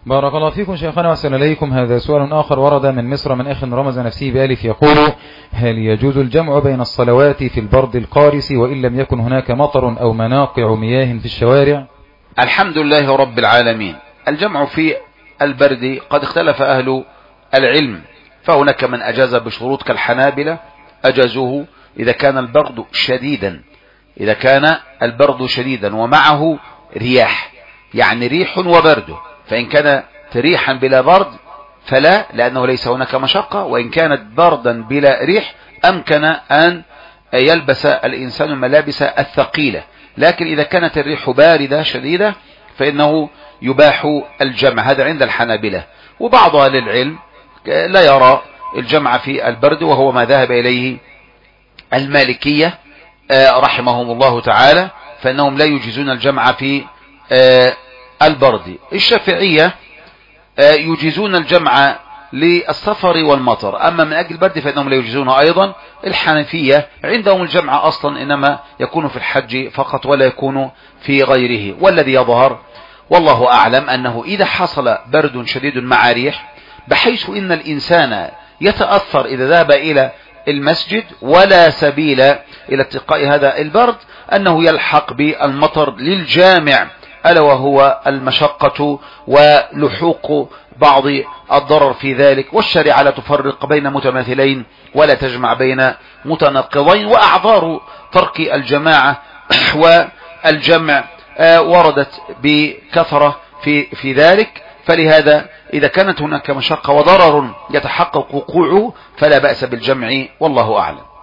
بارك الله فيكم شيخنا وأحسن إليكم. هذا سؤال آخر ورد من مصر من أخ رمز نفسه بألف يقول: هل يجوز الجمع بين الصلوات في البرد القارس وإن لم يكن هناك مطر أو مناقع مياه في الشوارع؟ الحمد لله رب العالمين. الجمع في البرد قد اختلف أهل العلم، فهناك من أجاز بشروط كالحنابلة أجازوه إذا كان البرد شديدا، إذا كان البرد شديدا ومعه رياح، يعني ريح وبرد، فإن كان ريحا بلا برد فلا، لأنه ليس هناك مشقة، وإن كانت بردا بلا ريح أمكن أن يلبس الإنسان الملابس الثقيلة. لكن إذا كانت الريح باردة شديدة فإنه يباح الجمع، هذا عند الحنابلة. وبعض أهل العلم لا يرى الجمع في البرد، وهو ما ذهب إليه المالكية رحمهم الله تعالى، فإنهم لا يجيزون الجمع في البرد. الشافعية يجيزون الجمع للسفر والمطر، أما من أجل البرد فإنهم لا يجيزون أيضا. الحنفية عندهم الجمع أصلا إنما يكون في الحج فقط ولا يكون في غيره. والذي يظهر والله أعلم أنه إذا حصل برد شديد مع ريح بحيث إن الإنسان يتأثر إذا ذهب إلى المسجد ولا سبيل إلى اتقاء هذا البرد، أنه يلحق بالمطر للجامع، ألا وهو المشقة ولحوق بعض الضرر في ذلك. والشريعة لا تفرق بين متماثلين ولا تجمع بين متناقضين، وأعذار ترك الجماعة والجمع وردت بكثرة في ذلك. فلهذا إذا كانت هناك مشقة وضرر يتحقق وقوعه فلا بأس بالجمع، والله أعلم.